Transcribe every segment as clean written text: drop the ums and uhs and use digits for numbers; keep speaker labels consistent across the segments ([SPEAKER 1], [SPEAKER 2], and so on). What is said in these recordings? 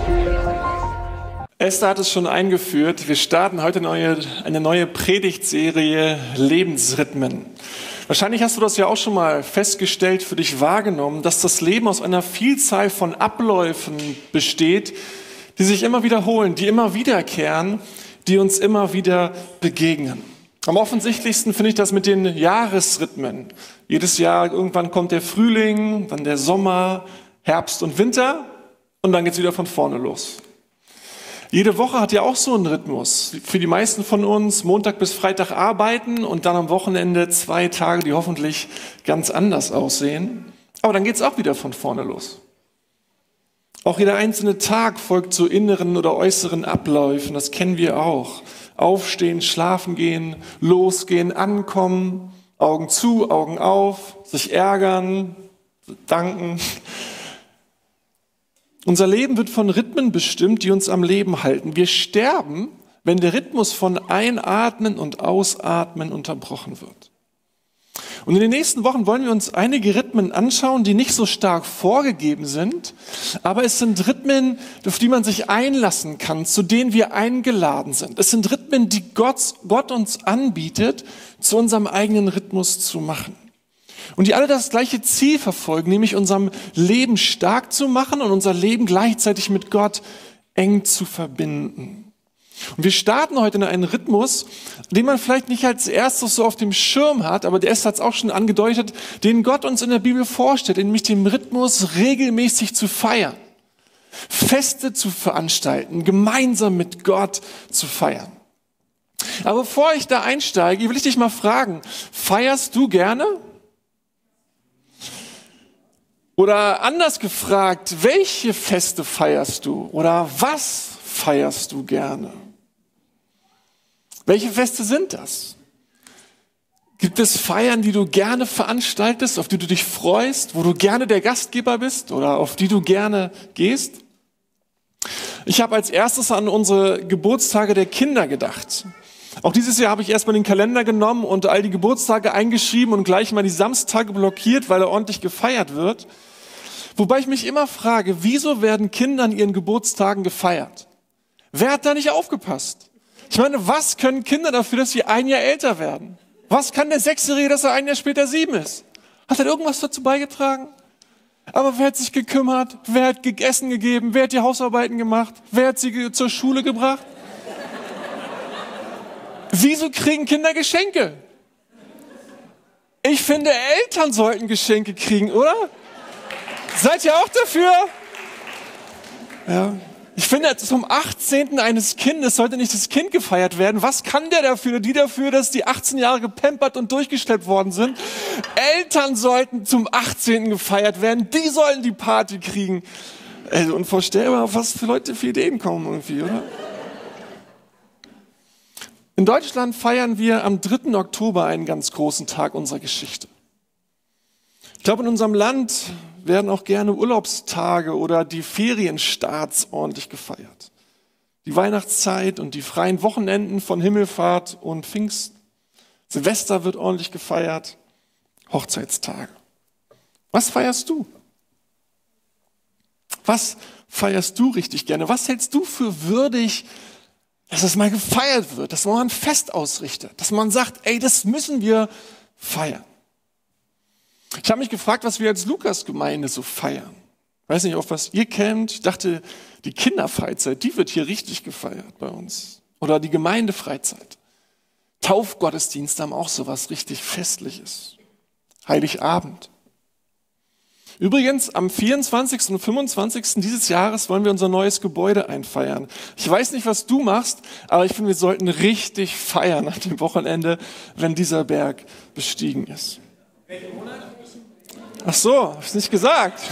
[SPEAKER 1] Esther hat es schon eingeführt. Wir starten heute eine neue Predigtserie Lebensrhythmen. Wahrscheinlich hast du das ja auch schon mal festgestellt, für dich wahrgenommen, dass das Leben aus einer Vielzahl von Abläufen besteht, die sich immer wiederholen, die immer wiederkehren, die uns immer wieder begegnen. Am offensichtlichsten finde ich das mit den Jahresrhythmen. Jedes Jahr irgendwann kommt der Frühling, dann der Sommer, Herbst und Winter und dann geht es wieder von vorne los. Jede Woche hat ja auch so einen Rhythmus. Für die meisten von uns Montag bis Freitag arbeiten und dann am Wochenende 2 Tage, die hoffentlich ganz anders aussehen. Aber dann geht es auch wieder von vorne los. Auch jeder einzelne Tag folgt so inneren oder äußeren Abläufen, das kennen wir auch. Aufstehen, schlafen gehen, losgehen, ankommen, Augen zu, Augen auf, sich ärgern, danken. Unser Leben wird von Rhythmen bestimmt, die uns am Leben halten. Wir sterben, wenn der Rhythmus von Einatmen und Ausatmen unterbrochen wird. Und in den nächsten Wochen wollen wir uns einige Rhythmen anschauen, die nicht so stark vorgegeben sind, aber es sind Rhythmen, auf die man sich einlassen kann, zu denen wir eingeladen sind. Es sind Rhythmen, die Gott uns anbietet, zu unserem eigenen Rhythmus zu machen. Und die alle das gleiche Ziel verfolgen, nämlich unserem Leben stark zu machen und unser Leben gleichzeitig mit Gott eng zu verbinden. Und wir starten heute in einen Rhythmus, den man vielleicht nicht als erstes so auf dem Schirm hat, aber der hat es auch schon angedeutet, den Gott uns in der Bibel vorstellt, nämlich den Rhythmus regelmäßig zu feiern, Feste zu veranstalten, gemeinsam mit Gott zu feiern. Aber bevor ich da einsteige, will ich dich mal fragen, feierst du gerne? Oder anders gefragt, welche Feste feierst du? Oder was feierst du gerne? Welche Feste sind das? Gibt es Feiern, die du gerne veranstaltest, auf die du dich freust, wo du gerne der Gastgeber bist oder auf die du gerne gehst? Ich habe als erstes an unsere Geburtstage der Kinder gedacht. Auch dieses Jahr habe ich erstmal den Kalender genommen und all die Geburtstage eingeschrieben und gleich mal die Samstage blockiert, weil er ordentlich gefeiert wird. Wobei ich mich immer frage, wieso werden Kinder an ihren Geburtstagen gefeiert? Wer hat da nicht aufgepasst? Ich meine, was können Kinder dafür, dass sie 1 Jahr älter werden? Was kann der 6-Jährige, dass er 1 Jahr später 7 ist? Hat er irgendwas dazu beigetragen? Aber wer hat sich gekümmert? Wer hat Essen gegeben? Wer hat die Hausarbeiten gemacht? Wer hat sie zur Schule gebracht? Wieso kriegen Kinder Geschenke? Ich finde, Eltern sollten Geschenke kriegen, oder? Seid ihr auch dafür? Ja. Ich finde, zum 18. eines Kindes sollte nicht das Kind gefeiert werden. Was kann der dafür, die dafür, dass die 18 Jahre gepampert und durchgeschleppt worden sind? Eltern sollten zum 18. gefeiert werden. Die sollen die Party kriegen. Also unvorstellbar, was für Leute für Ideen kommen irgendwie, oder? In Deutschland feiern wir am 3. Oktober einen ganz großen Tag unserer Geschichte. Ich glaube, in unserem Land werden auch gerne Urlaubstage oder die Ferienstarts ordentlich gefeiert. Die Weihnachtszeit und die freien Wochenenden von Himmelfahrt und Pfingsten. Silvester wird ordentlich gefeiert. Hochzeitstage. Was feierst du? Was feierst du richtig gerne? Was hältst du für würdig, dass es mal gefeiert wird, dass man ein Fest ausrichtet, dass man sagt, ey, das müssen wir feiern. Ich habe mich gefragt, was wir als Lukas-Gemeinde so feiern. Ich weiß nicht, auf was ihr kennt. Ich dachte, die Kinderfreizeit, die wird hier richtig gefeiert bei uns. Oder die Gemeindefreizeit. Taufgottesdienste haben auch sowas richtig Festliches. Heiligabend. Übrigens, am 24. und 25. dieses Jahres wollen wir unser neues Gebäude einfeiern. Ich weiß nicht, was du machst, aber ich finde, wir sollten richtig feiern an dem Wochenende, wenn dieser Berg bestiegen ist. Welchen Monat? Ach so, hab ich nicht gesagt.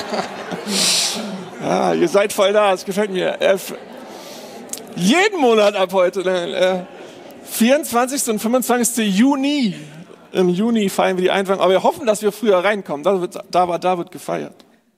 [SPEAKER 1] Ja, ihr seid voll da, das gefällt mir. Jeden Monat ab heute. 24. und 25. Juni. Im Juni feiern wir die Einweihung, aber wir hoffen, dass wir früher reinkommen. Da wird gefeiert.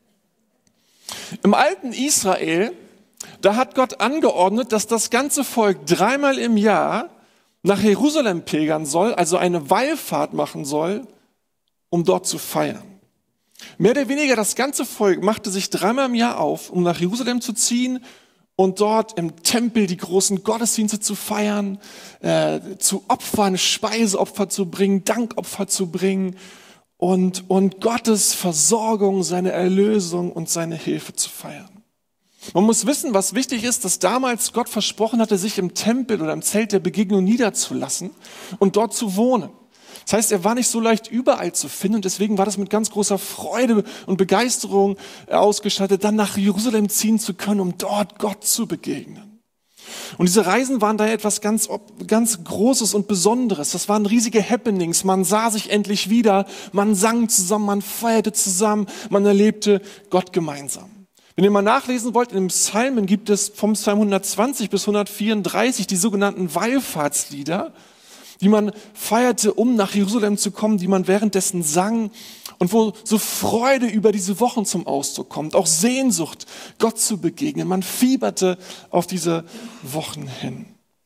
[SPEAKER 1] Im alten Israel, da hat Gott angeordnet, dass das ganze Volk 3-mal im Jahr nach Jerusalem pilgern soll, also eine Wallfahrt machen soll, um dort zu feiern. Mehr oder weniger das ganze Volk machte sich dreimal im Jahr auf, um nach Jerusalem zu ziehen und dort im Tempel die großen Gottesdienste zu feiern, zu Opfern, Speiseopfer zu bringen, Dankopfer zu bringen und Gottes Versorgung, seine Erlösung und seine Hilfe zu feiern. Man muss wissen, was wichtig ist, dass damals Gott versprochen hatte, sich im Tempel oder im Zelt der Begegnung niederzulassen und dort zu wohnen. Das heißt, er war nicht so leicht überall zu finden und deswegen war das mit ganz großer Freude und Begeisterung ausgestattet, dann nach Jerusalem ziehen zu können, um dort Gott zu begegnen. Und diese Reisen waren da etwas ganz Großes und Besonderes. Das waren riesige Happenings. Man sah sich endlich wieder, man sang zusammen, man feierte zusammen, man erlebte Gott gemeinsam. Wenn ihr mal nachlesen wollt, in den Psalmen gibt es vom Psalm 120 bis 134 die sogenannten Wallfahrtslieder, die man feierte, um nach Jerusalem zu kommen, die man währenddessen sang und wo so Freude über diese Wochen zum Ausdruck kommt, auch Sehnsucht, Gott zu begegnen. Man fieberte auf diese Wochen hin.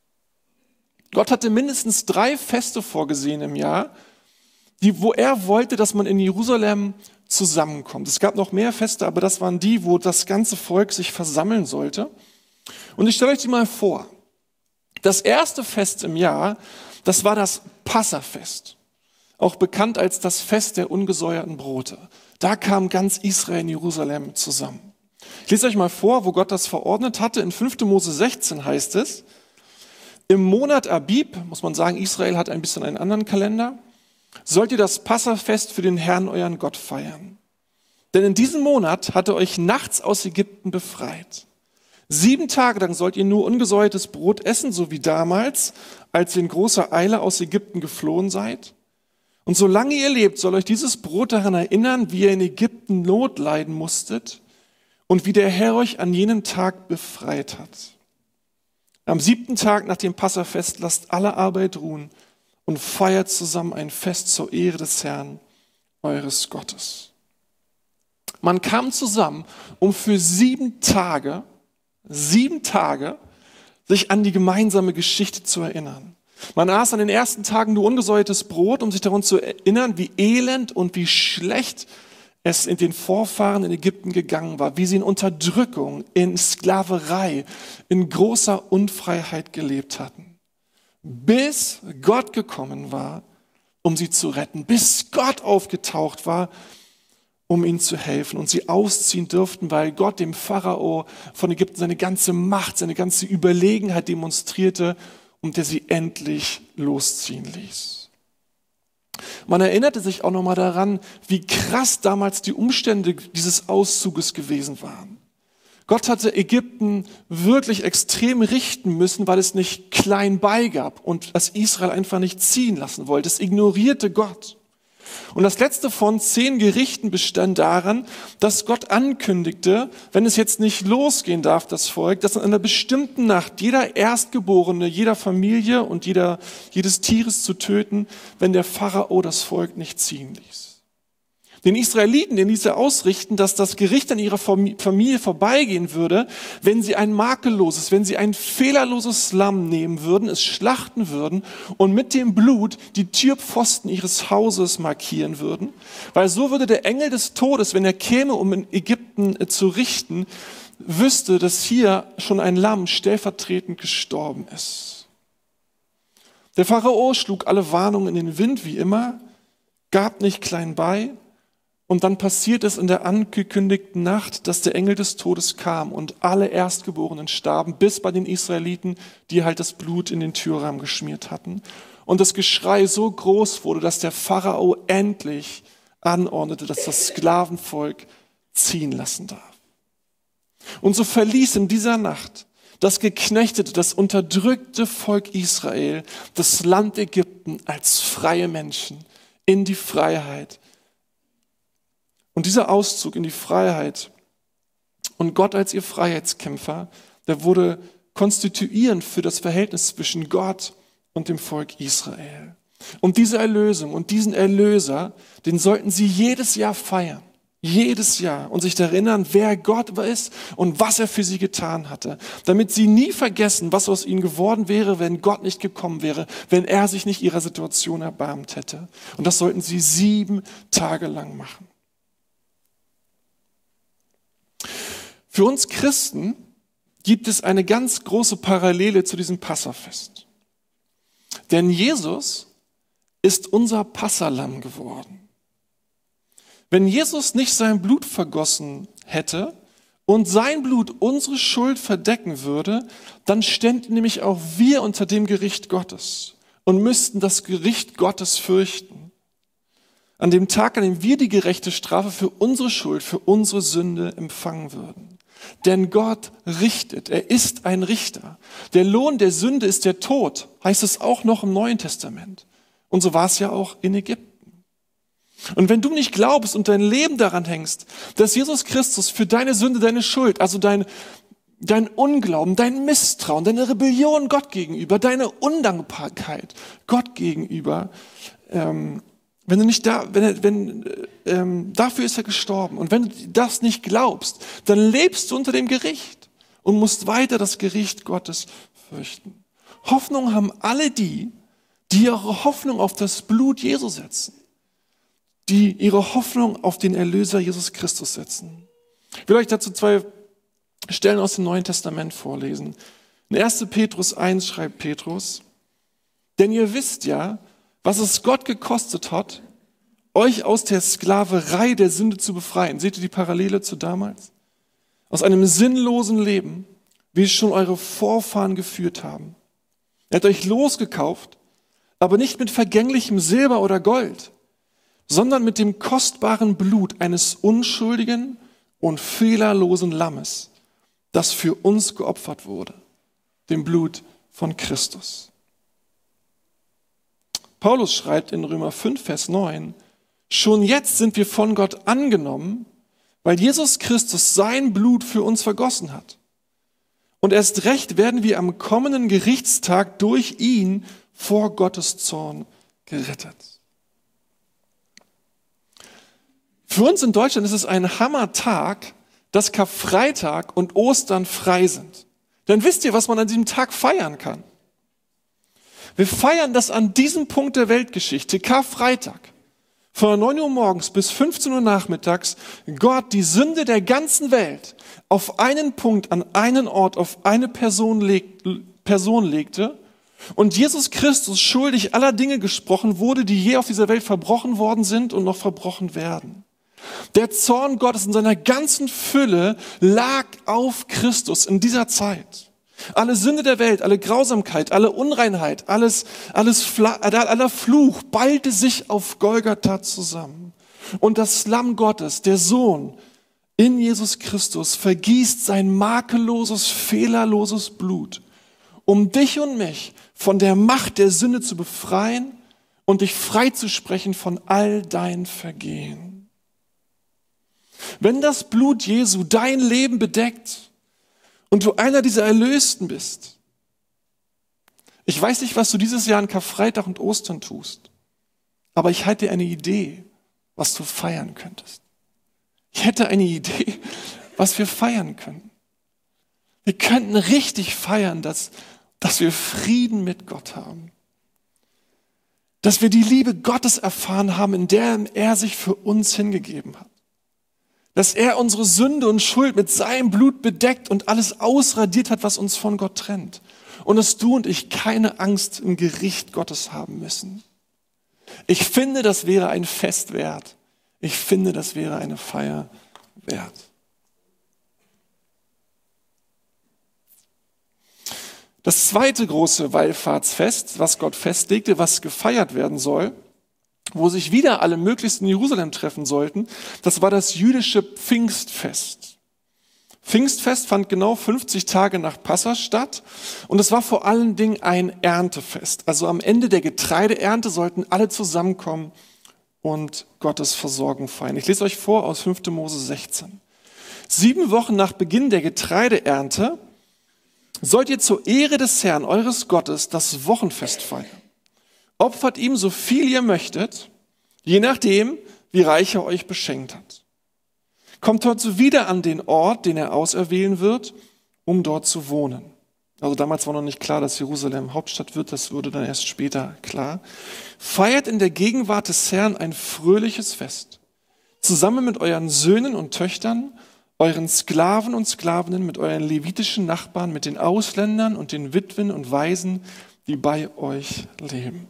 [SPEAKER 1] Gott hatte mindestens 3 Feste vorgesehen im Jahr, wo er wollte, dass man in Jerusalem zusammenkommt. Es gab noch mehr Feste, aber das waren die, wo das ganze Volk sich versammeln sollte. Und ich stelle euch die mal vor. Das erste Fest im Jahr, das war das Passafest, auch bekannt als das Fest der ungesäuerten Brote. Da kam ganz Israel in Jerusalem zusammen. Ich lese euch mal vor, wo Gott das verordnet hatte. In 5. Mose 16 heißt es, im Monat Abib, muss man sagen, Israel hat ein bisschen einen anderen Kalender, sollt ihr das Passafest für den Herrn, euren Gott, feiern. Denn in diesem Monat hat er euch nachts aus Ägypten befreit. 7 Tage lang sollt ihr nur ungesäuertes Brot essen, so wie damals, als ihr in großer Eile aus Ägypten geflohen seid. Und solange ihr lebt, soll euch dieses Brot daran erinnern, wie ihr in Ägypten Not leiden musstet und wie der Herr euch an jenem Tag befreit hat. Am 7. Tag nach dem Passafest lasst alle Arbeit ruhen und feiert zusammen ein Fest zur Ehre des Herrn, eures Gottes. Man kam zusammen, um für 7 Tage sich an die gemeinsame Geschichte zu erinnern. Man aß an den ersten Tagen nur ungesäuertes Brot, um sich daran zu erinnern, wie elend und wie schlecht es in den Vorfahren in Ägypten gegangen war, wie sie in Unterdrückung, in Sklaverei, in großer Unfreiheit gelebt hatten. Bis Gott gekommen war, um sie zu retten, bis Gott aufgetaucht war, um ihnen zu helfen und sie ausziehen durften, weil Gott dem Pharao von Ägypten seine ganze Macht, seine ganze Überlegenheit demonstrierte und der sie endlich losziehen ließ. Man erinnerte sich auch nochmal daran, wie krass damals die Umstände dieses Auszuges gewesen waren. Gott hatte Ägypten wirklich extrem richten müssen, weil es nicht klein beigab und das Israel einfach nicht ziehen lassen wollte. Es ignorierte Gott. Und das letzte von 10 Gerichten bestand daran, dass Gott ankündigte, wenn es jetzt nicht losgehen darf, das Volk, dass in einer bestimmten Nacht jeder Erstgeborene, jeder Familie und jedes Tieres zu töten, wenn der Pharao das Volk nicht ziehen ließ. Den Israeliten, den ließ er ausrichten, dass das Gericht an ihrer Familie vorbeigehen würde, wenn sie ein makelloses, wenn sie ein fehlerloses Lamm nehmen würden, es schlachten würden und mit dem Blut die Türpfosten ihres Hauses markieren würden. Weil so würde der Engel des Todes, wenn er käme, um in Ägypten zu richten, wüsste, dass hier schon ein Lamm stellvertretend gestorben ist. Der Pharao schlug alle Warnungen in den Wind, wie immer, gab nicht klein bei. Und dann passiert es in der angekündigten Nacht, dass der Engel des Todes kam und alle Erstgeborenen starben, bis bei den Israeliten, die halt das Blut in den Türrahmen geschmiert hatten. Und das Geschrei so groß wurde, dass der Pharao endlich anordnete, dass das Sklavenvolk ziehen lassen darf. Und so verließ in dieser Nacht das geknechtete, das unterdrückte Volk Israel das Land Ägypten als freie Menschen in die Freiheit. Und dieser Auszug in die Freiheit und Gott als ihr Freiheitskämpfer, der wurde konstituierend für das Verhältnis zwischen Gott und dem Volk Israel. Und diese Erlösung und diesen Erlöser, den sollten sie jedes Jahr feiern. Jedes Jahr. Und sich erinnern, wer Gott ist und was er für sie getan hatte. Damit sie nie vergessen, was aus ihnen geworden wäre, wenn Gott nicht gekommen wäre, wenn er sich nicht ihrer Situation erbarmt hätte. Und das sollten sie 7 Tage lang machen. Für uns Christen gibt es eine ganz große Parallele zu diesem Passafest. Denn Jesus ist unser Passalamm geworden. Wenn Jesus nicht sein Blut vergossen hätte und sein Blut unsere Schuld verdecken würde, dann ständen nämlich auch wir unter dem Gericht Gottes und müssten das Gericht Gottes fürchten. An dem Tag, an dem wir die gerechte Strafe für unsere Schuld, für unsere Sünde empfangen würden. Denn Gott richtet, er ist ein Richter. Der Lohn der Sünde ist der Tod, heißt es auch noch im Neuen Testament. Und so war es ja auch in Ägypten. Und wenn du nicht glaubst und dein Leben daran hängst, dass Jesus Christus für deine Sünde, deine Schuld, also dein Unglauben, dein Misstrauen, deine Rebellion Gott gegenüber, deine Undankbarkeit Gott gegenüber, wenn du nicht dafür ist er gestorben. Und wenn du das nicht glaubst, dann lebst du unter dem Gericht und musst weiter das Gericht Gottes fürchten. Hoffnung haben alle die ihre Hoffnung auf das Blut Jesu setzen. Die ihre Hoffnung auf den Erlöser Jesus Christus setzen. Ich will euch dazu 2 Stellen aus dem Neuen Testament vorlesen. In 1. Petrus 1 schreibt Petrus: Denn ihr wisst ja, was es Gott gekostet hat, euch aus der Sklaverei der Sünde zu befreien. Seht ihr die Parallele zu damals? Aus einem sinnlosen Leben, wie es schon eure Vorfahren geführt haben. Er hat euch losgekauft, aber nicht mit vergänglichem Silber oder Gold, sondern mit dem kostbaren Blut eines unschuldigen und fehlerlosen Lammes, das für uns geopfert wurde, dem Blut von Christus. Paulus schreibt in Römer 5, Vers 9, schon jetzt sind wir von Gott angenommen, weil Jesus Christus sein Blut für uns vergossen hat. Und erst recht werden wir am kommenden Gerichtstag durch ihn vor Gottes Zorn gerettet. Für uns in Deutschland ist es ein Hammertag, dass Karfreitag und Ostern frei sind. Denn wisst ihr, was man an diesem Tag feiern kann? Wir feiern das an diesem Punkt der Weltgeschichte, Karfreitag, von 9 Uhr morgens bis 15 Uhr nachmittags, Gott die Sünde der ganzen Welt auf einen Punkt, an einen Ort, auf eine Person legte und Jesus Christus schuldig aller Dinge gesprochen wurde, die je auf dieser Welt verbrochen worden sind und noch verbrochen werden. Der Zorn Gottes in seiner ganzen Fülle lag auf Christus in dieser Zeit. Alle Sünde der Welt, alle Grausamkeit, alle Unreinheit, aller Fluch ballte sich auf Golgatha zusammen. Und das Lamm Gottes, der Sohn in Jesus Christus, vergießt sein makelloses, fehlerloses Blut, um dich und mich von der Macht der Sünde zu befreien und dich freizusprechen von all deinen Vergehen. Wenn das Blut Jesu dein Leben bedeckt, und du einer dieser Erlösten bist. Ich weiß nicht, was du dieses Jahr an Karfreitag und Ostern tust, aber ich hätte eine Idee, was du feiern könntest. Ich hätte eine Idee, was wir feiern können. Wir könnten richtig feiern, dass wir Frieden mit Gott haben. Dass wir die Liebe Gottes erfahren haben, in der er sich für uns hingegeben hat. Dass er unsere Sünde und Schuld mit seinem Blut bedeckt und alles ausradiert hat, was uns von Gott trennt. Und dass du und ich keine Angst im Gericht Gottes haben müssen. Ich finde, das wäre ein Fest wert. Ich finde, das wäre eine Feier wert. Das zweite große Wallfahrtsfest, was Gott festlegte, was gefeiert werden soll, wo sich wieder alle möglichst in Jerusalem treffen sollten, das war das jüdische Pfingstfest. Pfingstfest fand genau 50 Tage nach Passa statt und es war vor allen Dingen ein Erntefest. Also am Ende der Getreideernte sollten alle zusammenkommen und Gottes Versorgung feiern. Ich lese euch vor aus 5. Mose 16. 7 Wochen nach Beginn der Getreideernte sollt ihr zur Ehre des Herrn, eures Gottes, das Wochenfest feiern. Opfert ihm so viel ihr möchtet, je nachdem, wie reich er euch beschenkt hat. Kommt heute wieder an den Ort, den er auserwählen wird, um dort zu wohnen. Also damals war noch nicht klar, dass Jerusalem Hauptstadt wird, das wurde dann erst später klar. Feiert in der Gegenwart des Herrn ein fröhliches Fest, zusammen mit euren Söhnen und Töchtern, euren Sklaven und Sklavinnen, mit euren levitischen Nachbarn, mit den Ausländern und den Witwen und Waisen, die bei euch leben.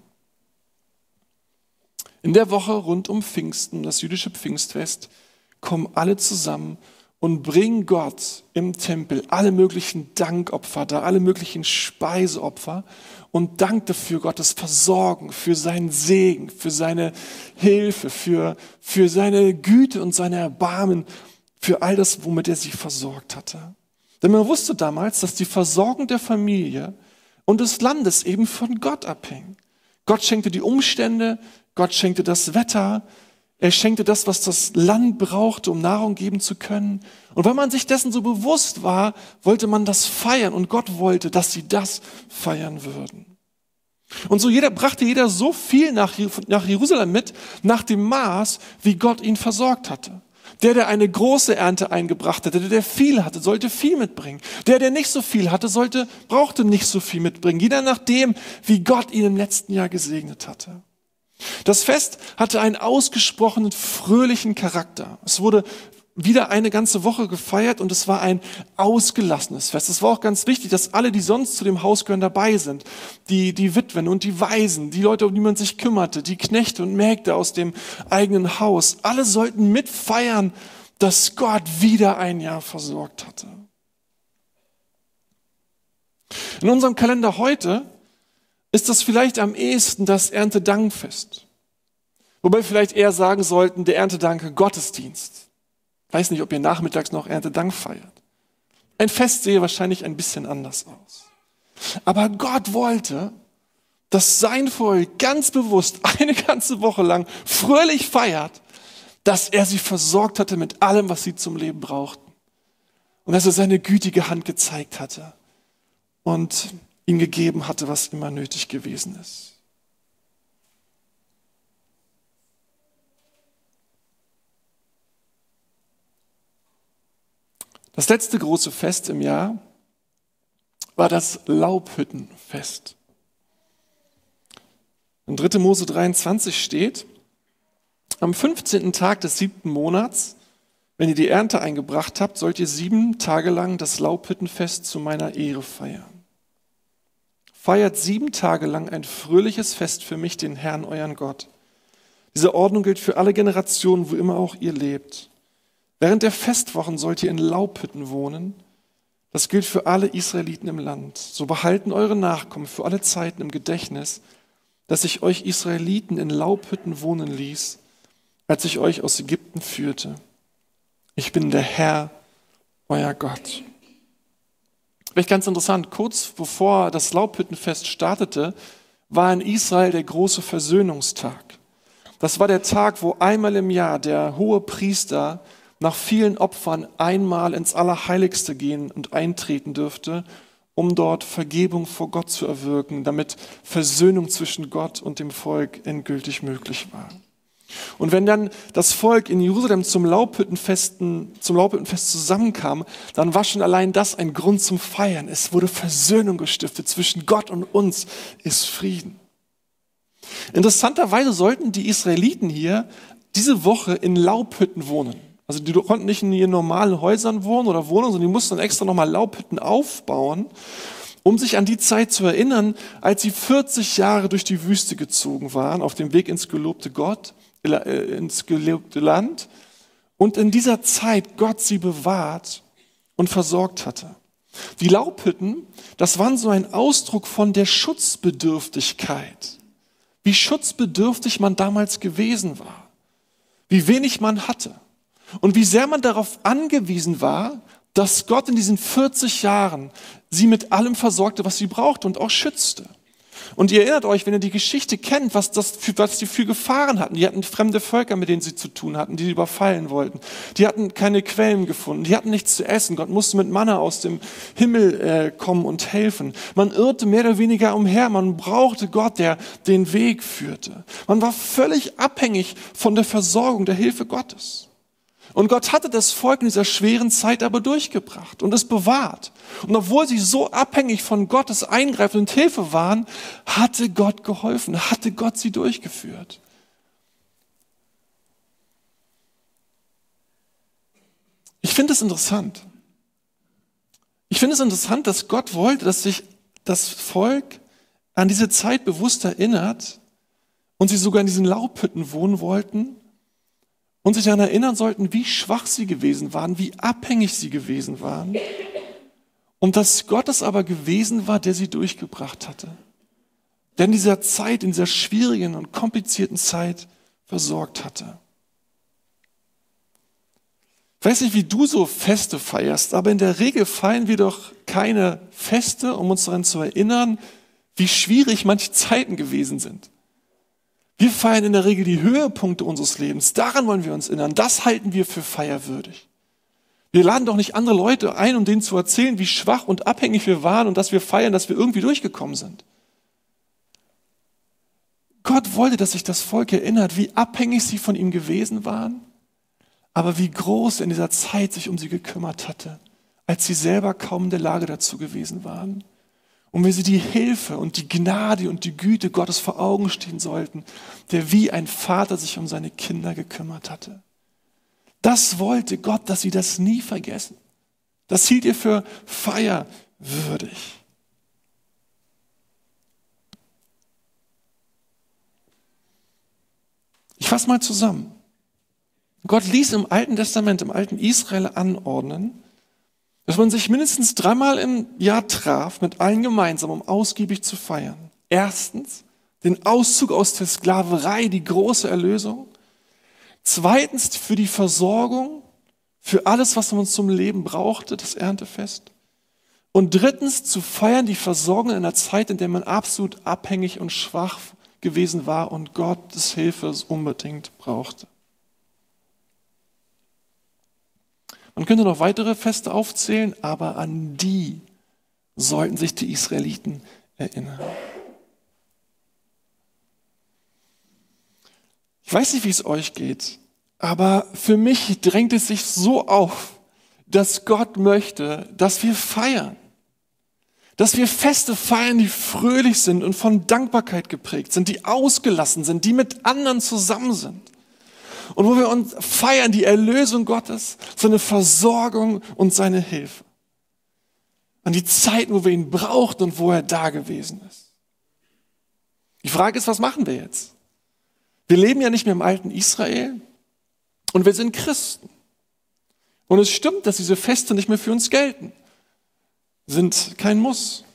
[SPEAKER 1] In der Woche rund um Pfingsten, das jüdische Pfingstfest, kommen alle zusammen und bringen Gott im Tempel alle möglichen Dankopfer dar, alle möglichen Speiseopfer und dankt dafür Gottes Versorgen, für seinen Segen, für seine Hilfe, für seine Güte und seine Erbarmen, für all das, womit er sie versorgt hatte. Denn man wusste damals, dass die Versorgung der Familie und des Landes eben von Gott abhing. Gott schenkte die Umstände, Gott schenkte das Wetter, er schenkte das, was das Land brauchte, um Nahrung geben zu können. Und wenn man sich dessen so bewusst war, wollte man das feiern und Gott wollte, dass sie das feiern würden. Und so brachte jeder so viel nach Jerusalem mit, nach dem Maß, wie Gott ihn versorgt hatte. Der eine große Ernte eingebracht hatte, der viel hatte, sollte viel mitbringen. Der nicht so viel hatte, brauchte nicht so viel mitbringen. Jeder nachdem, wie Gott ihn im letzten Jahr gesegnet hatte. Das Fest hatte einen ausgesprochenen fröhlichen Charakter. Es wurde wieder eine ganze Woche gefeiert und es war ein ausgelassenes Fest. Es war auch ganz wichtig, dass alle, die sonst zu dem Haus gehören, dabei sind. Die Witwen und die Waisen, die Leute, um die man sich kümmerte, die Knechte und Mägde aus dem eigenen Haus. Alle sollten mitfeiern, dass Gott wieder ein Jahr versorgt hatte. In unserem Kalender heute ist das vielleicht am ehesten das Erntedankfest. Wobei wir vielleicht eher sagen sollten, der Erntedank Gottesdienst. Ich weiß nicht, ob ihr nachmittags noch Erntedank feiert. Ein Fest sehe wahrscheinlich ein bisschen anders aus. Aber Gott wollte, dass sein Volk ganz bewusst eine ganze Woche lang fröhlich feiert, dass er sie versorgt hatte mit allem, was sie zum Leben brauchten. Und dass er seine gütige Hand gezeigt hatte und ihm gegeben hatte, was immer nötig gewesen ist. Das letzte große Fest im Jahr war das Laubhüttenfest. In 3. Mose 23 steht, am 15. Tag des 7. Monats, wenn ihr die Ernte eingebracht habt, sollt ihr 7 Tage lang das Laubhüttenfest zu meiner Ehre feiern. Feiert 7 Tage lang ein fröhliches Fest für mich, den Herrn, euren Gott. Diese Ordnung gilt für alle Generationen, wo immer auch ihr lebt. Während der Festwochen sollt ihr in Laubhütten wohnen. Das gilt für alle Israeliten im Land. So behalten eure Nachkommen für alle Zeiten im Gedächtnis, dass ich euch Israeliten in Laubhütten wohnen ließ, als ich euch aus Ägypten führte. Ich bin der Herr, euer Gott. Vielleicht ganz interessant, kurz bevor das Laubhüttenfest startete, war in Israel der große Versöhnungstag. Das war der Tag, wo einmal im Jahr der hohe Priester nach vielen Opfern einmal ins Allerheiligste gehen und eintreten dürfte, um dort Vergebung vor Gott zu erwirken, damit Versöhnung zwischen Gott und dem Volk endgültig möglich war. Und wenn dann das Volk in Jerusalem zum Laubhüttenfest zusammenkam, dann war schon allein das ein Grund zum Feiern. Es wurde Versöhnung gestiftet. Zwischen Gott und uns ist Frieden. Interessanterweise sollten die Israeliten hier diese Woche in Laubhütten wohnen. Also die konnten nicht in ihren normalen Häusern wohnen oder Wohnungen, sondern die mussten dann extra nochmal Laubhütten aufbauen, um sich an die Zeit zu erinnern, als sie 40 Jahre durch die Wüste gezogen waren, auf dem Weg ins gelobte Land und in dieser Zeit Gott sie bewahrt und versorgt hatte. Die Laubhütten, das waren so ein Ausdruck von der Schutzbedürftigkeit. Wie schutzbedürftig man damals gewesen war. Wie wenig man hatte. Und wie sehr man darauf angewiesen war, dass Gott in diesen 40 Jahren sie mit allem versorgte, was sie brauchte und auch schützte. Und ihr erinnert euch, wenn ihr die Geschichte kennt, was die für Gefahren hatten. Die hatten fremde Völker, mit denen sie zu tun hatten, die sie überfallen wollten. Die hatten keine Quellen gefunden, die hatten nichts zu essen. Gott musste mit Manna aus dem Himmel kommen und helfen. Man irrte mehr oder weniger umher, man brauchte Gott, der den Weg führte. Man war völlig abhängig von der Versorgung, der Hilfe Gottes. Und Gott hatte das Volk in dieser schweren Zeit aber durchgebracht und es bewahrt. Und obwohl sie so abhängig von Gottes Eingreifen und Hilfe waren, hatte Gott geholfen, hatte Gott sie durchgeführt. Ich Ich finde es interessant. Ich finde es interessant, dass Gott wollte, dass sich das Volk an diese Zeit bewusst erinnert und sie sogar in diesen Laubhütten wohnen wollten und sich daran erinnern sollten, wie schwach sie gewesen waren, wie abhängig sie gewesen waren und dass Gott es aber gewesen war, der sie durchgebracht hatte. Der in dieser Zeit, in dieser schwierigen und komplizierten Zeit versorgt hatte. Ich weiß nicht, wie du so Feste feierst, aber in der Regel feiern wir doch keine Feste, um uns daran zu erinnern, wie schwierig manche Zeiten gewesen sind. Wir feiern in der Regel die Höhepunkte unseres Lebens. Daran wollen wir uns erinnern. Das halten wir für feierwürdig. Wir laden doch nicht andere Leute ein, um denen zu erzählen, wie schwach und abhängig wir waren und dass wir feiern, dass wir irgendwie durchgekommen sind. Gott wollte, dass sich das Volk erinnert, wie abhängig sie von ihm gewesen waren, aber wie groß er in dieser Zeit sich um sie gekümmert hatte, als sie selber kaum in der Lage dazu gewesen waren. Und wie sie die Hilfe und die Gnade und die Güte Gottes vor Augen stehen sollten, der wie ein Vater sich um seine Kinder gekümmert hatte. Das wollte Gott, dass sie das nie vergessen. Das hielt ihr für feierwürdig. Ich fasse mal zusammen. Gott ließ im Alten Testament, im alten Israel anordnen, dass man sich mindestens 3-mal im Jahr traf, mit allen gemeinsam, um ausgiebig zu feiern. Erstens, den Auszug aus der Sklaverei, die große Erlösung. Zweitens, für die Versorgung, für alles, was man zum Leben brauchte, das Erntefest. Und drittens, zu feiern die Versorgung in einer Zeit, in der man absolut abhängig und schwach gewesen war und Gottes Hilfe unbedingt brauchte. Man könnte noch weitere Feste aufzählen, aber an die sollten sich die Israeliten erinnern. Ich weiß nicht, wie es euch geht, aber für mich drängt es sich so auf, dass Gott möchte, dass wir feiern. Dass wir Feste feiern, die fröhlich sind und von Dankbarkeit geprägt sind, die ausgelassen sind, die mit anderen zusammen sind. Und wo wir uns feiern, die Erlösung Gottes, seine Versorgung und seine Hilfe. An die Zeiten, wo wir ihn brauchten und wo er da gewesen ist. Die Frage ist, was machen wir jetzt? Wir leben ja nicht mehr im alten Israel und wir sind Christen. Und es stimmt, dass diese Feste nicht mehr für uns gelten. Sind kein Muss.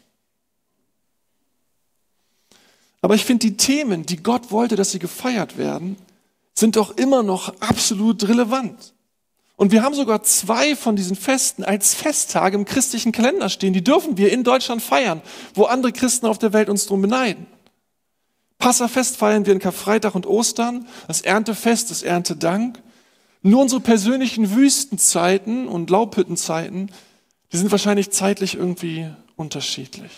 [SPEAKER 1] Aber ich finde, die Themen, die Gott wollte, dass sie gefeiert werden, sind doch immer noch absolut relevant. Und wir haben sogar 2 von diesen Festen als Festtage im christlichen Kalender stehen. Die dürfen wir in Deutschland feiern, wo andere Christen auf der Welt uns drum beneiden. Passafest feiern wir in Karfreitag und Ostern, das Erntefest, das Erntedank. Nur unsere persönlichen Wüstenzeiten und Laubhüttenzeiten, die sind wahrscheinlich zeitlich irgendwie unterschiedlich.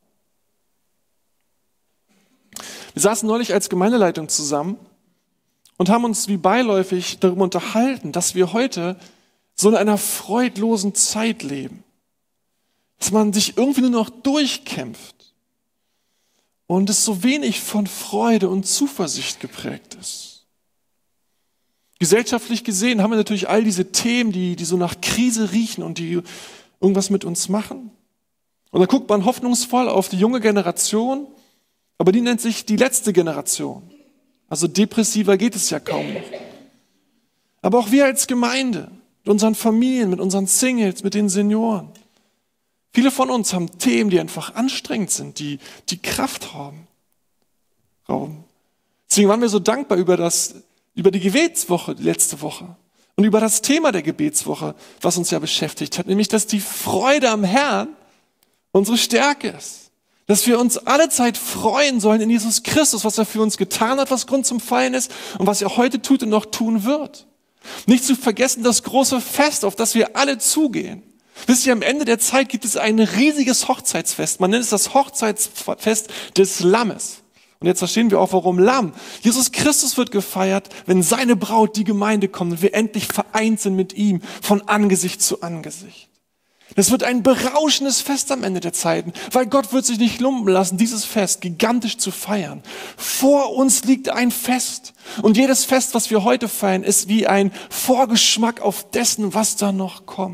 [SPEAKER 1] Wir saßen neulich als Gemeindeleitung zusammen und haben uns wie beiläufig darüber unterhalten, dass wir heute so in einer freudlosen Zeit leben. Dass man sich irgendwie nur noch durchkämpft und es so wenig von Freude und Zuversicht geprägt ist. Gesellschaftlich gesehen haben wir natürlich all diese Themen, die so nach Krise riechen und die irgendwas mit uns machen. Und dann guckt man hoffnungsvoll auf die junge Generation, aber die nennt sich die letzte Generation. Also depressiver geht es ja kaum noch. Aber auch wir als Gemeinde, mit unseren Familien, mit unseren Singles, mit den Senioren. Viele von uns haben Themen, die einfach anstrengend sind, die Kraft rauben. Deswegen waren wir so dankbar über die Gebetswoche, die letzte Woche. Und über das Thema der Gebetswoche, was uns ja beschäftigt hat, nämlich, dass die Freude am Herrn unsere Stärke ist. Dass wir uns alle Zeit freuen sollen in Jesus Christus, was er für uns getan hat, was Grund zum Feiern ist und was er heute tut und noch tun wird. Nicht zu vergessen das große Fest, auf das wir alle zugehen. Wisst ihr, am Ende der Zeit gibt es ein riesiges Hochzeitsfest. Man nennt es das Hochzeitsfest des Lammes. Und jetzt verstehen wir auch, warum Lamm. Jesus Christus wird gefeiert, wenn seine Braut, die Gemeinde, kommt und wir endlich vereint sind mit ihm von Angesicht zu Angesicht. Das wird ein berauschendes Fest am Ende der Zeiten, weil Gott wird sich nicht lumpen lassen, dieses Fest gigantisch zu feiern. Vor uns liegt ein Fest. Und jedes Fest, was wir heute feiern, ist wie ein Vorgeschmack auf dessen, was da noch kommt.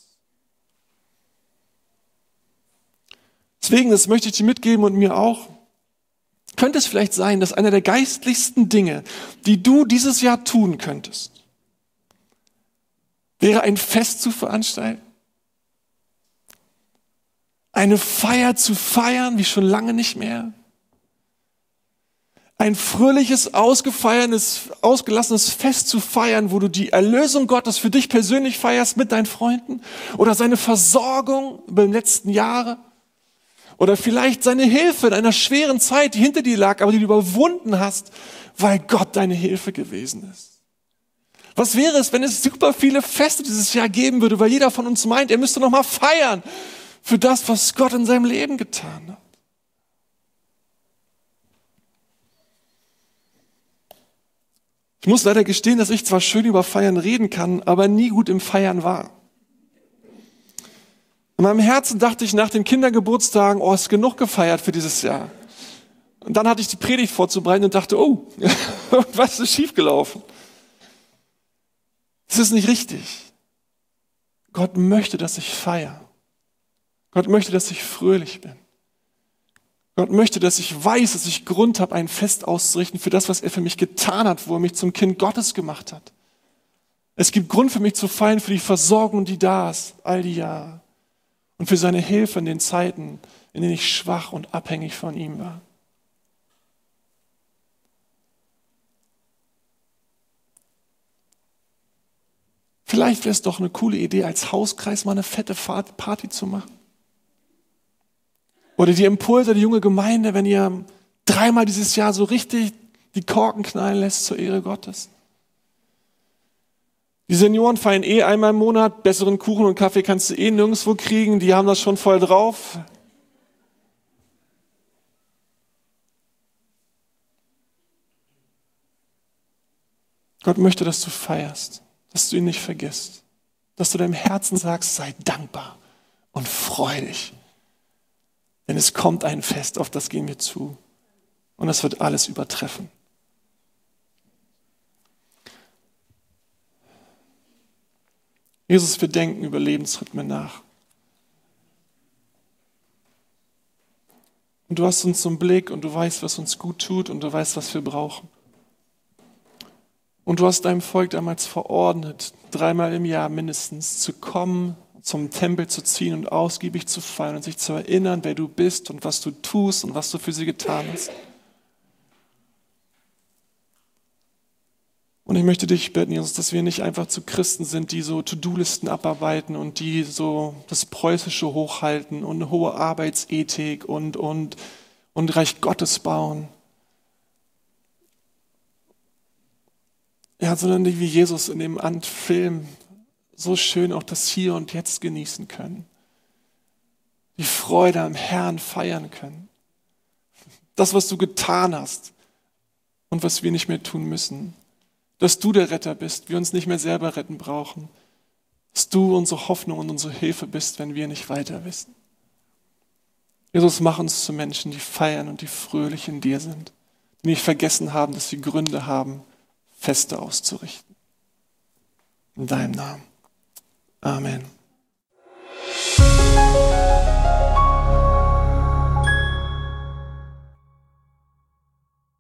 [SPEAKER 1] Deswegen, das möchte ich dir mitgeben und mir auch, könnte es vielleicht sein, dass einer der geistlichsten Dinge, die du dieses Jahr tun könntest, wäre ein Fest zu veranstalten. Eine Feier zu feiern, wie schon lange nicht mehr. Ein fröhliches, ausgelassenes Fest zu feiern, wo du die Erlösung Gottes für dich persönlich feierst mit deinen Freunden. Oder seine Versorgung über die letzten Jahre. Oder vielleicht seine Hilfe in einer schweren Zeit, die hinter dir lag, aber die du überwunden hast, weil Gott deine Hilfe gewesen ist. Was wäre es, wenn es super viele Feste dieses Jahr geben würde, weil jeder von uns meint, er müsste noch mal feiern für das, was Gott in seinem Leben getan hat. Ich muss leider gestehen, dass ich zwar schön über Feiern reden kann, aber nie gut im Feiern war. In meinem Herzen dachte ich nach den Kindergeburtstagen, oh, ist genug gefeiert für dieses Jahr. Und dann hatte ich die Predigt vorzubereiten und dachte, oh, was ist schiefgelaufen? Das ist nicht richtig. Gott möchte, dass ich feiere. Gott möchte, dass ich fröhlich bin. Gott möchte, dass ich weiß, dass ich Grund habe, ein Fest auszurichten für das, was er für mich getan hat, wo er mich zum Kind Gottes gemacht hat. Es gibt Grund für mich zu feiern, für die Versorgung, die da ist, all die Jahre. Und für seine Hilfe in den Zeiten, in denen ich schwach und abhängig von ihm war. Vielleicht wäre es doch eine coole Idee, als Hauskreis mal eine fette Party zu machen. Oder die Impulse der junge Gemeinde, wenn ihr 3-mal dieses Jahr so richtig die Korken knallen lässt zur Ehre Gottes. Die Senioren feiern einmal im Monat, besseren Kuchen und Kaffee kannst du nirgendwo kriegen, die haben das schon voll drauf. Gott möchte, dass du feierst, dass du ihn nicht vergisst, dass du deinem Herzen sagst, sei dankbar und freu dich. Denn es kommt ein Fest, auf das gehen wir zu. Und es wird alles übertreffen. Jesus, wir denken über Lebensrhythmen nach. Und du hast uns zum Blick und du weißt, was uns gut tut und du weißt, was wir brauchen. Und du hast deinem Volk damals verordnet, 3-mal im Jahr mindestens zu kommen, zum Tempel zu ziehen und ausgiebig zu feiern und sich zu erinnern, wer du bist und was du tust und was du für sie getan hast. Und ich möchte dich bitten, Jesus, dass wir nicht einfach zu Christen sind, die so To-Do-Listen abarbeiten und die so das Preußische hochhalten und eine hohe Arbeitsethik und Reich Gottes bauen. Ja, sondern die wie Jesus in dem Film so schön auch das Hier und Jetzt genießen können. Die Freude am Herrn feiern können. Das, was du getan hast und was wir nicht mehr tun müssen. Dass du der Retter bist, wir uns nicht mehr selber retten brauchen. Dass du unsere Hoffnung und unsere Hilfe bist, wenn wir nicht weiter wissen. Jesus, mach uns zu Menschen, die feiern und die fröhlich in dir sind. Die nicht vergessen haben, dass sie Gründe haben, Feste auszurichten. In deinem Namen. Amen.